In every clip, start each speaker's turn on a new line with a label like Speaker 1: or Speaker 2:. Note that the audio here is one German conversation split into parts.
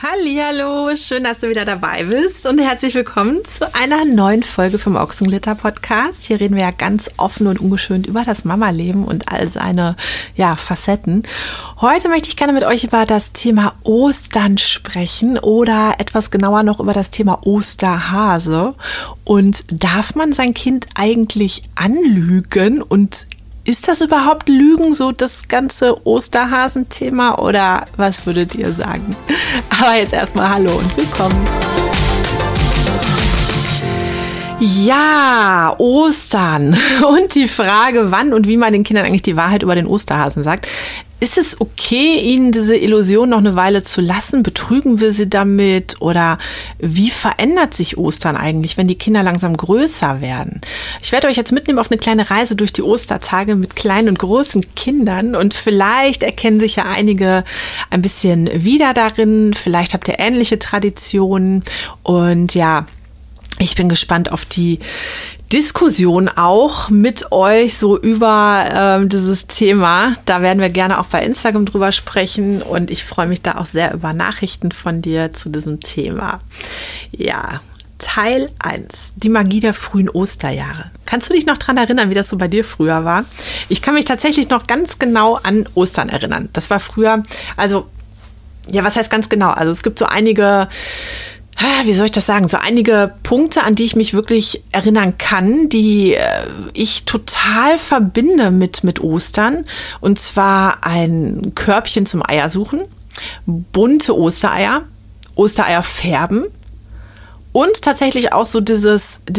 Speaker 1: Hallihallo, schön, dass du wieder dabei bist und herzlich willkommen zu einer neuen Folge vom Ochsenglitter Podcast. Hier reden wir ja ganz offen und ungeschönt über das Mama-Leben und all seine Facetten. Heute möchte ich gerne mit euch über das Thema Ostern sprechen oder etwas genauer noch über das Thema Osterhase. Und darf man sein Kind eigentlich anlügen und ist das überhaupt Lügen, so das ganze Osterhasen-Thema, oder was würdet ihr sagen? Aber jetzt erstmal hallo und willkommen. Ja, Ostern und die Frage, wann und wie man den Kindern eigentlich die Wahrheit über den Osterhasen sagt. Ist es okay, ihnen diese Illusion noch eine Weile zu lassen? Betrügen wir sie damit? Oder wie verändert sich Ostern eigentlich, wenn die Kinder langsam größer werden? Ich werde euch jetzt mitnehmen auf eine kleine Reise durch die Ostertage mit kleinen und großen Kindern. Und vielleicht erkennen sich ja einige ein bisschen wieder darin. Vielleicht habt ihr ähnliche Traditionen. Und ja, ich bin gespannt auf die Diskussion auch mit euch so über dieses Thema. Da werden wir gerne auch bei Instagram drüber sprechen und ich freue mich da auch sehr über Nachrichten von dir zu diesem Thema. Ja, Teil 1, die Magie der frühen Osterjahre. Kannst du dich noch dran erinnern, wie das so bei dir früher war? Ich kann mich tatsächlich noch ganz genau an Ostern erinnern. Das war früher, also, ja, was heißt ganz genau? Also es gibt so einige, wie soll ich das sagen, so einige Punkte, an die ich mich wirklich erinnern kann, die ich total verbinde mit Ostern. Und zwar ein Körbchen zum Eiersuchen, bunte Ostereier, Ostereier färben und tatsächlich auch so dieser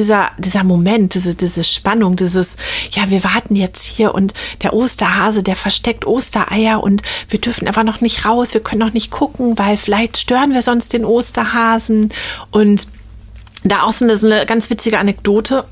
Speaker 1: Moment, diese Spannung, ja, wir warten jetzt hier und der Osterhase, der versteckt Ostereier und wir dürfen aber noch nicht raus, wir können noch nicht gucken, weil vielleicht stören wir sonst den Osterhasen. Und da auch so eine ganz witzige Anekdote.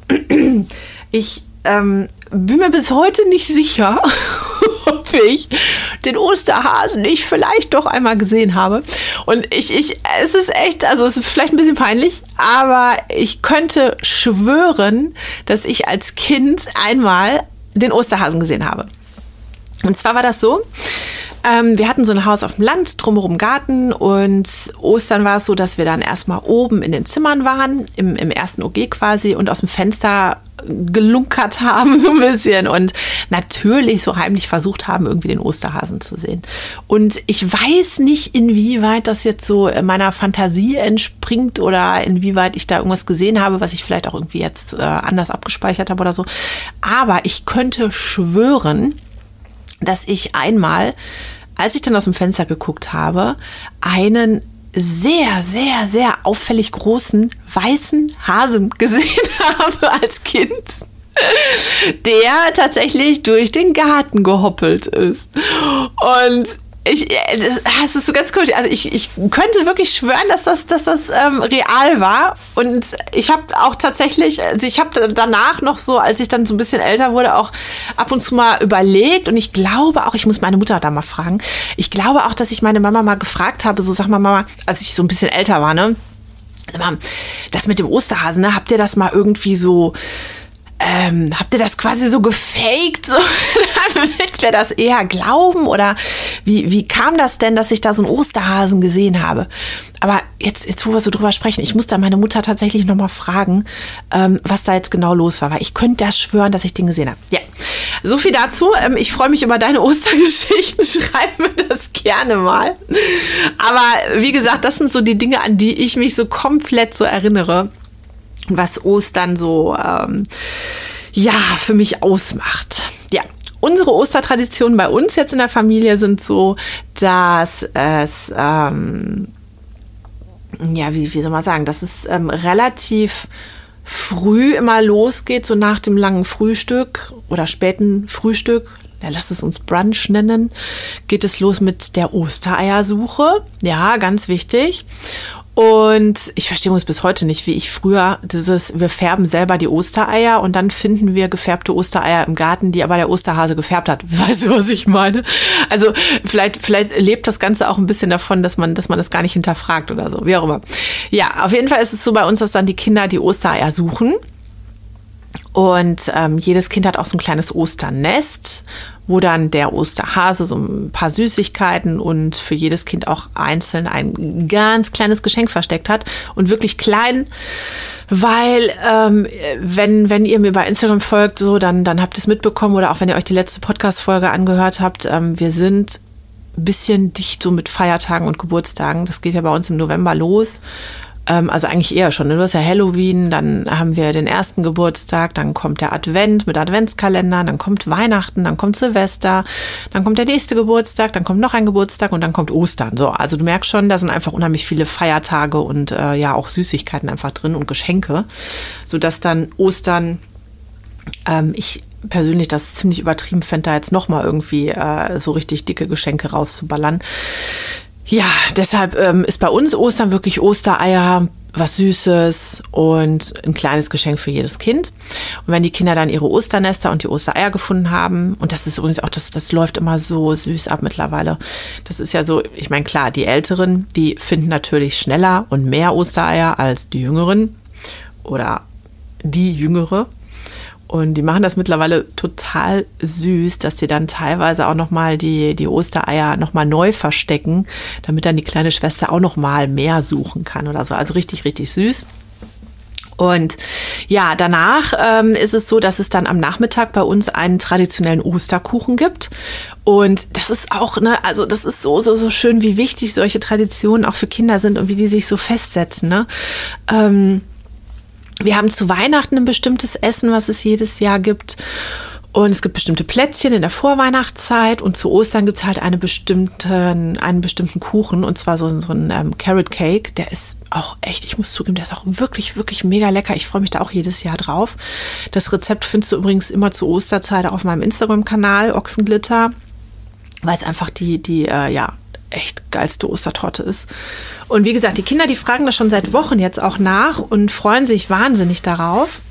Speaker 1: Ich bin mir bis heute nicht sicher, ob ich den Osterhasen nicht vielleicht doch einmal gesehen habe. Und es ist echt, also es ist vielleicht ein bisschen peinlich, aber ich könnte schwören, dass ich als Kind einmal den Osterhasen gesehen habe. Und zwar war das so, wir hatten so ein Haus auf dem Land, drumherum Garten, und Ostern war es so, dass wir dann erstmal oben in den Zimmern waren, im ersten OG quasi, und aus dem Fenster gelunkert haben so ein bisschen und natürlich so heimlich versucht haben, irgendwie den Osterhasen zu sehen. Und ich weiß nicht, inwieweit das jetzt so meiner Fantasie entspringt oder inwieweit ich da irgendwas gesehen habe, was ich vielleicht auch irgendwie jetzt anders abgespeichert habe oder so. Aber ich könnte schwören, dass ich einmal, als ich dann aus dem Fenster geguckt habe, einen sehr, sehr, sehr auffällig großen weißen Hasen gesehen habe als Kind, der tatsächlich durch den Garten gehoppelt ist. Und das ist so ganz komisch. Also ich könnte wirklich schwören, dass das real war. Und ich habe auch tatsächlich, also ich habe danach noch so, als ich dann so ein bisschen älter wurde, auch ab und zu mal überlegt. Und ich glaube auch, ich muss meine Mutter da mal fragen. Ich glaube auch, dass ich meine Mama mal gefragt habe, so sag mal Mama, als ich so ein bisschen älter war, ne? Das mit dem Osterhasen, ne? Habt ihr das mal irgendwie so, habt ihr das quasi so gefaked, so, damit wir das eher glauben? Oder wie kam das denn, dass ich da so einen Osterhasen gesehen habe? Aber jetzt, wo wir so drüber sprechen, ich muss da meine Mutter tatsächlich nochmal fragen, was da jetzt genau los war, weil ich könnte das schwören, dass ich den gesehen habe. Ja, so viel dazu. Ich freue mich über deine Ostergeschichten, schreib mir das gerne mal. Aber wie gesagt, das sind so die Dinge, an die ich mich so komplett so erinnere, was Ostern so für mich ausmacht. Ja, unsere Ostertraditionen bei uns jetzt in der Familie sind so, dass es wie soll man sagen, dass es relativ früh immer losgeht, so nach dem langen Frühstück oder späten Frühstück. Ja, lass es uns Brunch nennen, geht es los mit der Ostereiersuche. Ja, ganz wichtig. Und ich verstehe uns bis heute nicht, wie ich früher wir färben selber die Ostereier und dann finden wir gefärbte Ostereier im Garten, die aber der Osterhase gefärbt hat. Weißt du, was ich meine? Also vielleicht lebt das Ganze auch ein bisschen davon, dass man das gar nicht hinterfragt oder so, wie auch immer. Ja, auf jeden Fall ist es so bei uns, dass dann die Kinder die Ostereier suchen. Und jedes Kind hat auch so ein kleines Osternest, wo dann der Osterhase so ein paar Süßigkeiten und für jedes Kind auch einzeln ein ganz kleines Geschenk versteckt hat. Und wirklich klein, weil wenn ihr mir bei Instagram folgt, so dann habt ihr es mitbekommen oder auch wenn ihr euch die letzte Podcast-Folge angehört habt, wir sind ein bisschen dicht so mit Feiertagen und Geburtstagen. Das geht ja bei uns im November los. Also eigentlich eher schon. Du hast ja Halloween, dann haben wir den ersten Geburtstag, dann kommt der Advent mit Adventskalender, dann kommt Weihnachten, dann kommt Silvester, dann kommt der nächste Geburtstag, dann kommt noch ein Geburtstag und dann kommt Ostern. So, also du merkst schon, da sind einfach unheimlich viele Feiertage und ja auch Süßigkeiten einfach drin und Geschenke, sodass dann Ostern, ich persönlich das ziemlich übertrieben fände, da jetzt nochmal irgendwie so richtig dicke Geschenke rauszuballern. Ja, deshalb ist bei uns Ostern wirklich Ostereier, was Süßes und ein kleines Geschenk für jedes Kind. Und wenn die Kinder dann ihre Osternester und die Ostereier gefunden haben, und das ist übrigens auch, das läuft immer so süß ab mittlerweile. Das ist ja so, ich meine, klar, die Älteren, die finden natürlich schneller und mehr Ostereier als die Jüngeren oder die Jüngere. Und die machen das mittlerweile total süß, dass die dann teilweise auch nochmal die Ostereier nochmal neu verstecken, damit dann die kleine Schwester auch nochmal mehr suchen kann oder so. Also richtig, richtig süß. Und ja, danach ist es so, dass es dann am Nachmittag bei uns einen traditionellen Osterkuchen gibt. Und das ist auch, ne, also das ist so schön, wie wichtig solche Traditionen auch für Kinder sind und wie die sich so festsetzen, ne? Wir haben zu Weihnachten ein bestimmtes Essen, was es jedes Jahr gibt. Und es gibt bestimmte Plätzchen in der Vorweihnachtszeit. Und zu Ostern gibt es halt einen bestimmten Kuchen. Und zwar so ein Carrot Cake. Der ist auch echt, ich muss zugeben, der ist auch wirklich, wirklich mega lecker. Ich freue mich da auch jedes Jahr drauf. Das Rezept findest du übrigens immer zur Osterzeit auf meinem Instagram-Kanal, Ochsenglitter. Weil es einfach die echt geilste Ostertorte ist. Und wie gesagt, die Kinder, die fragen das schon seit Wochen jetzt auch nach und freuen sich wahnsinnig darauf.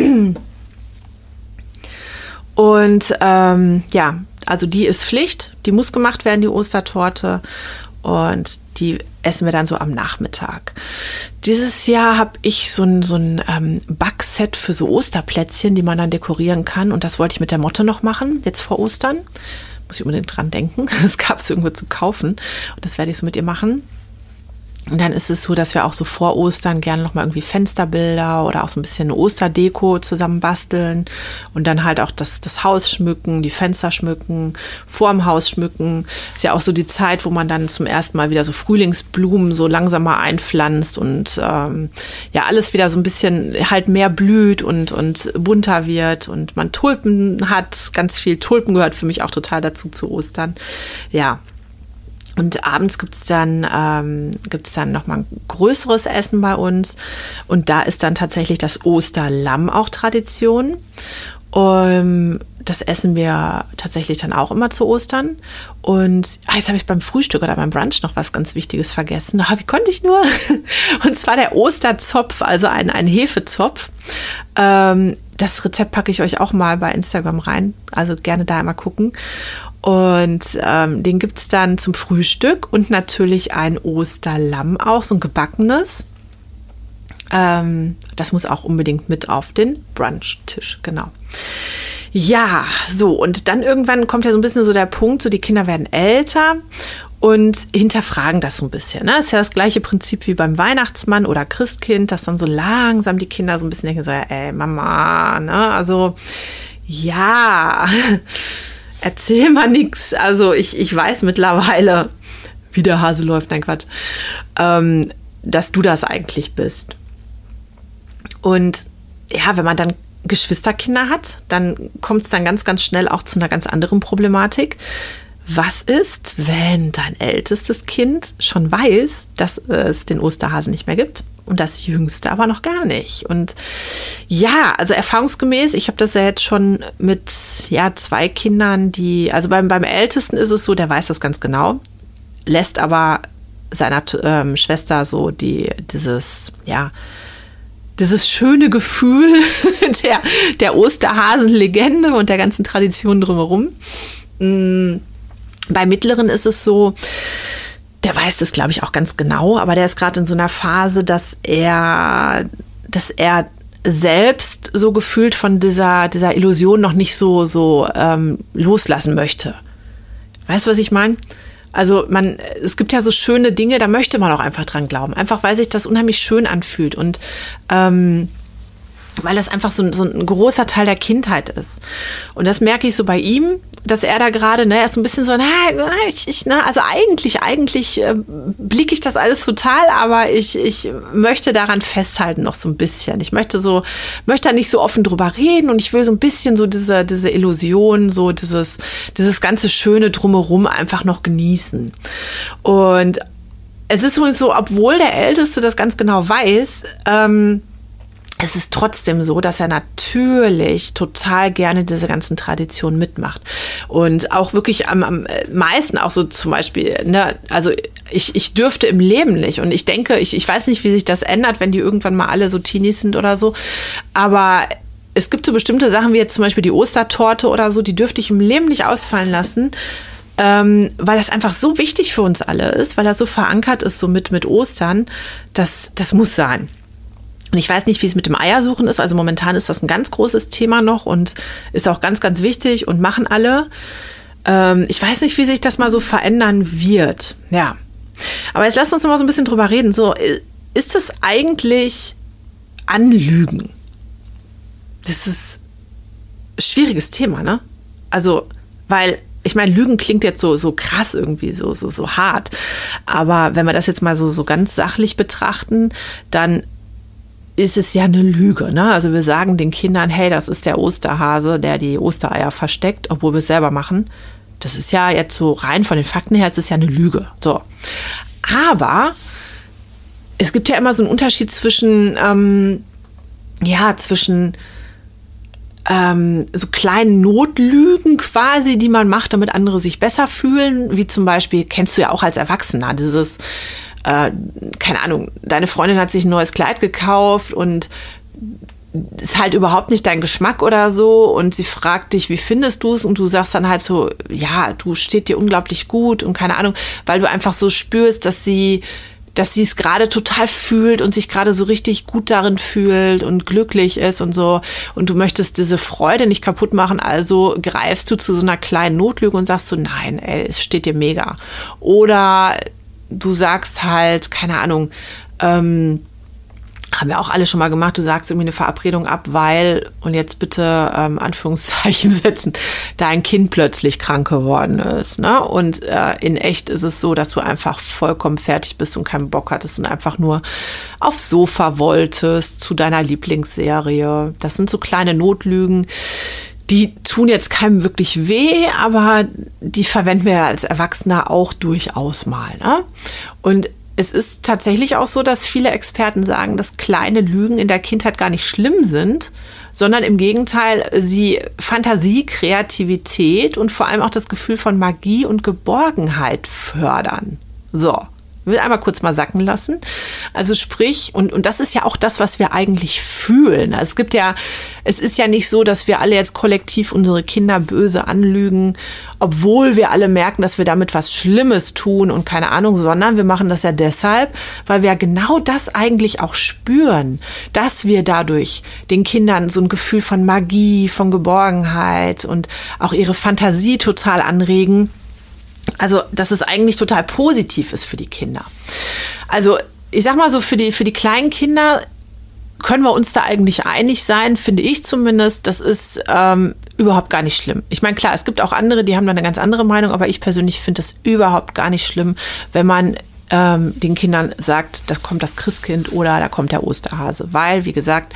Speaker 1: Und also die ist Pflicht, die muss gemacht werden, die Ostertorte. Und die essen wir dann so am Nachmittag. Dieses Jahr habe ich so ein Backset für so Osterplätzchen, die man dann dekorieren kann. Und das wollte ich mit der Motte noch machen, jetzt vor Ostern. Muss ich unbedingt dran denken. Das gab es irgendwo zu kaufen. Und das werde ich so mit ihr machen. Und dann ist es so, dass wir auch so vor Ostern gerne nochmal irgendwie Fensterbilder oder auch so ein bisschen Osterdeko zusammen basteln und dann halt auch das Haus schmücken, die Fenster schmücken, vorm Haus schmücken. Ist ja auch so die Zeit, wo man dann zum ersten Mal wieder so Frühlingsblumen so langsam mal einpflanzt und alles wieder so ein bisschen halt mehr blüht und bunter wird und man Tulpen hat. Ganz viel Tulpen gehört für mich auch total dazu zu Ostern. Ja. Und abends gibt's dann nochmal ein größeres Essen bei uns. Und da ist dann tatsächlich das Osterlamm auch Tradition. Das essen wir tatsächlich dann auch immer zu Ostern. Und jetzt habe ich beim Frühstück oder beim Brunch noch was ganz Wichtiges vergessen. Wie konnte ich nur? Und zwar der Osterzopf, also ein Hefezopf. Das Rezept packe ich euch auch mal bei Instagram rein. Also gerne da einmal gucken. Und den gibt's dann zum Frühstück und natürlich ein Osterlamm auch, so ein gebackenes. Das muss auch unbedingt mit auf den Brunchtisch, genau. Ja, so und dann irgendwann kommt ja so ein bisschen so der Punkt, so die Kinder werden älter und hinterfragen das so ein bisschen. Ne? Das ist ja das gleiche Prinzip wie beim Weihnachtsmann oder Christkind, dass dann so langsam die Kinder so ein bisschen denken, so, ey Mama, ne? Also ja, erzähl mal nix. Also ich weiß mittlerweile, wie der Hase läuft, nein Quatsch, dass du das eigentlich bist. Und ja, wenn man dann Geschwisterkinder hat, dann kommt es dann ganz, ganz schnell auch zu einer ganz anderen Problematik. Was ist, wenn dein ältestes Kind schon weiß, dass es den Osterhasen nicht mehr gibt und das jüngste aber noch gar nicht? Und ja, also erfahrungsgemäß, ich habe das ja jetzt schon mit 2 Kindern, also beim Ältesten ist es so, der weiß das ganz genau, lässt aber seiner Schwester so dieses schöne Gefühl der Osterhasen-Legende und der ganzen Tradition drumherum. Bei Mittleren ist es so, der weiß das, glaube ich, auch ganz genau, aber der ist gerade in so einer Phase, dass er selbst so gefühlt von dieser Illusion noch nicht so loslassen möchte. Weißt du, was ich meine? Also es gibt ja so schöne Dinge, da möchte man auch einfach dran glauben. Einfach, weil sich das unheimlich schön anfühlt und weil das einfach so ein großer Teil der Kindheit ist. Und das merke ich so bei ihm, dass er da gerade, er ist so ein bisschen so, also eigentlich blicke ich das alles total, aber ich möchte daran festhalten noch so ein bisschen. Ich möchte da nicht so offen drüber reden und ich will so ein bisschen so diese Illusion, so dieses ganze Schöne drumherum einfach noch genießen. Und es ist übrigens so, obwohl der Älteste das ganz genau weiß, es ist trotzdem so, dass er natürlich total gerne diese ganzen Traditionen mitmacht. Und auch wirklich am meisten auch so zum Beispiel, also ich dürfte im Leben nicht. Und ich denke, ich weiß nicht, wie sich das ändert, wenn die irgendwann mal alle so Teenies sind oder so. Aber es gibt so bestimmte Sachen, wie jetzt zum Beispiel die Ostertorte oder so, die dürfte ich im Leben nicht ausfallen lassen. Weil das einfach so wichtig für uns alle ist, weil das so verankert ist, so mit Ostern. Das muss sein. Und ich weiß nicht, wie es mit dem Eiersuchen ist. Also momentan ist das ein ganz großes Thema noch und ist auch ganz, ganz wichtig und machen alle. Ich weiß nicht, wie sich das mal so verändern wird. Ja. Aber jetzt lasst uns noch mal so ein bisschen drüber reden. So, ist das eigentlich Anlügen? Das ist ein schwieriges Thema, ne? Also, weil ich meine, Lügen klingt jetzt so krass irgendwie, so hart. Aber wenn wir das jetzt mal so ganz sachlich betrachten, dann ist es ja eine Lüge, ne? Also wir sagen den Kindern, hey, das ist der Osterhase, der die Ostereier versteckt, obwohl wir es selber machen. Das ist ja jetzt so rein von den Fakten her, es ist ja eine Lüge. So. Aber es gibt ja immer so einen Unterschied zwischen so kleinen Notlügen quasi, die man macht, damit andere sich besser fühlen, wie zum Beispiel, kennst du ja auch als Erwachsener, dieses keine Ahnung, deine Freundin hat sich ein neues Kleid gekauft und ist halt überhaupt nicht dein Geschmack oder so und sie fragt dich, wie findest du es? Und du sagst dann halt so, ja, du steht dir unglaublich gut und keine Ahnung, weil du einfach so spürst, dass sie es gerade total fühlt und sich gerade so richtig gut darin fühlt und glücklich ist und so. Und du möchtest diese Freude nicht kaputt machen, also greifst du zu so einer kleinen Notlüge und sagst so, nein, ey, es steht dir mega. Oder du sagst halt, keine Ahnung, haben wir auch alle schon mal gemacht, du sagst irgendwie eine Verabredung ab, weil, und jetzt bitte Anführungszeichen setzen, dein Kind plötzlich krank geworden ist. Ne? Und in echt ist es so, dass du einfach vollkommen fertig bist und keinen Bock hattest und einfach nur aufs Sofa wolltest zu deiner Lieblingsserie. Das sind so kleine Notlügen, die tun jetzt keinem wirklich weh, aber die verwenden wir als Erwachsener auch durchaus mal. Ne? Und es ist tatsächlich auch so, dass viele Experten sagen, dass kleine Lügen in der Kindheit gar nicht schlimm sind, sondern im Gegenteil, sie Fantasie, Kreativität und vor allem auch das Gefühl von Magie und Geborgenheit fördern. So. Ich will einmal kurz mal sacken lassen. Also sprich, und das ist ja auch das, was wir eigentlich fühlen. Es ist ja nicht so, dass wir alle jetzt kollektiv unsere Kinder böse anlügen, obwohl wir alle merken, dass wir damit was Schlimmes tun und keine Ahnung, sondern wir machen das ja deshalb, weil wir genau das eigentlich auch spüren, dass wir dadurch den Kindern so ein Gefühl von Magie, von Geborgenheit und auch ihre Fantasie total anregen. Also, dass es eigentlich total positiv ist für die Kinder. Also, ich sag mal so, für die kleinen Kinder können wir uns da eigentlich einig sein, finde ich zumindest. Das ist überhaupt gar nicht schlimm. Ich meine, klar, es gibt auch andere, die haben da eine ganz andere Meinung, aber ich persönlich finde das überhaupt gar nicht schlimm, wenn man den Kindern sagt, da kommt das Christkind oder da kommt der Osterhase. Weil, wie gesagt,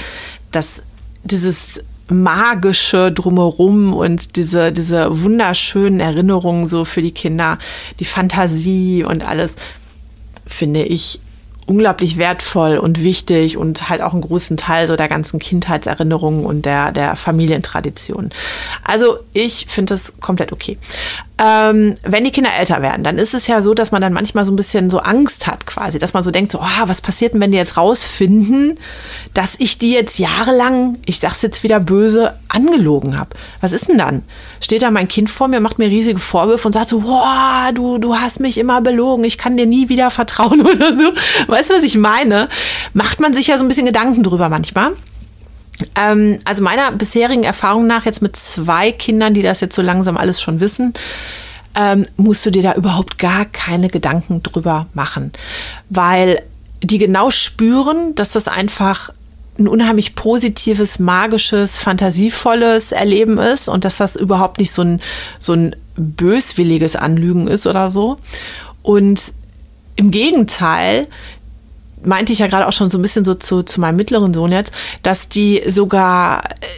Speaker 1: dieses Magische drumherum und diese wunderschönen Erinnerungen so für die Kinder, die Fantasie und alles, finde ich unglaublich wertvoll und wichtig und halt auch einen großen Teil so der ganzen Kindheitserinnerungen und der Familientradition. Also ich finde das komplett okay. Wenn die Kinder älter werden, dann ist es ja so, dass man dann manchmal so ein bisschen so Angst hat quasi, dass man so denkt, so, was passiert denn, wenn die jetzt rausfinden, dass ich die jetzt jahrelang, ich sag's jetzt wieder böse, angelogen habe. Was ist denn dann? Steht da mein Kind vor mir, macht mir riesige Vorwürfe und sagt so, du hast mich immer belogen, ich kann dir nie wieder vertrauen oder so. Weißt du, was ich meine? Macht man sich ja so ein bisschen Gedanken drüber manchmal. Also meiner bisherigen Erfahrung nach, jetzt mit 2 Kindern, die das jetzt so langsam alles schon wissen, musst du dir da überhaupt gar keine Gedanken drüber machen, weil die genau spüren, dass das einfach ein unheimlich positives, magisches, fantasievolles Erleben ist und dass das überhaupt nicht so ein böswilliges Anlügen ist oder so. Und im Gegenteil, meinte ich ja gerade auch schon so ein bisschen so zu meinem mittleren Sohn jetzt, dass die sogar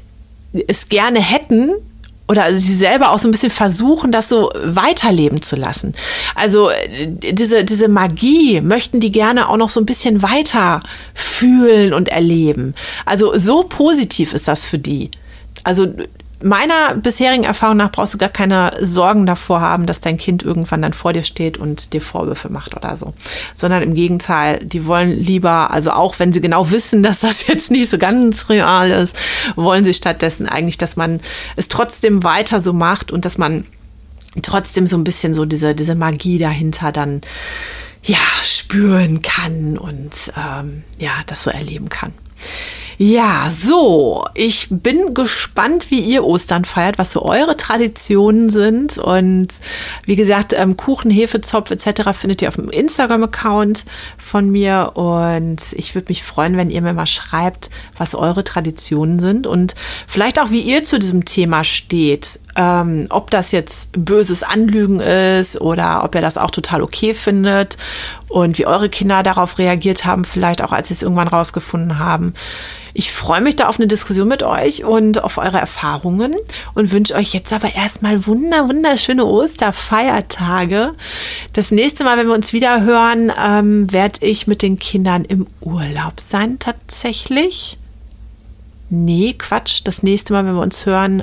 Speaker 1: es gerne hätten, oder sie selber auch so ein bisschen versuchen, das so weiterleben zu lassen. Also diese Magie möchten die gerne auch noch so ein bisschen weiter fühlen und erleben. Also so positiv ist das für die. Also meiner bisherigen Erfahrung nach brauchst du gar keine Sorgen davor haben, dass dein Kind irgendwann dann vor dir steht und dir Vorwürfe macht oder so. Sondern im Gegenteil, die wollen lieber, also auch wenn sie genau wissen, dass das jetzt nicht so ganz real ist, wollen sie stattdessen eigentlich, dass man es trotzdem weiter so macht und dass man trotzdem so ein bisschen so diese Magie dahinter dann ja spüren kann und das so erleben kann. Ja, so, ich bin gespannt, wie ihr Ostern feiert, was so eure Traditionen sind und wie gesagt, Kuchen, Hefezopf etc. findet ihr auf dem Instagram-Account von mir und ich würde mich freuen, wenn ihr mir mal schreibt, was eure Traditionen sind und vielleicht auch, wie ihr zu diesem Thema steht, ob das jetzt böses Anlügen ist oder ob ihr das auch total okay findet und wie eure Kinder darauf reagiert haben, vielleicht auch, als sie es irgendwann rausgefunden haben. Ich freue mich da auf eine Diskussion mit euch und auf eure Erfahrungen und wünsche euch jetzt aber erstmal wunderschöne Osterfeiertage. Das nächste Mal, wenn wir uns wieder hören, werde ich mit den Kindern im Urlaub sein tatsächlich. Nee, Quatsch. Das nächste Mal, wenn wir uns hören,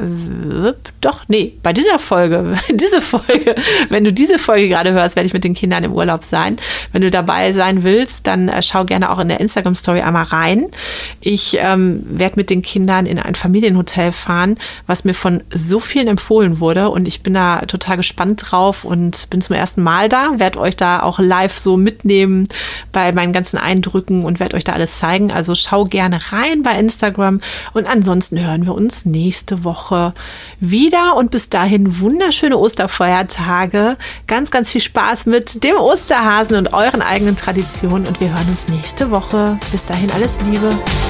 Speaker 1: bei dieser Folge, wenn du diese Folge gerade hörst, werde ich mit den Kindern im Urlaub sein. Wenn du dabei sein willst, dann schau gerne auch in der Instagram-Story einmal rein. Ich werde mit den Kindern in ein Familienhotel fahren, was mir von so vielen empfohlen wurde und ich bin da total gespannt drauf und bin zum ersten Mal da, werde euch da auch live so mitnehmen bei meinen ganzen Eindrücken und werde euch da alles zeigen. Also schau gerne rein bei Instagram. Und ansonsten hören wir uns nächste Woche wieder und bis dahin wunderschöne Osterfeiertage. Ganz, ganz viel Spaß mit dem Osterhasen und euren eigenen Traditionen und wir hören uns nächste Woche. Bis dahin alles Liebe.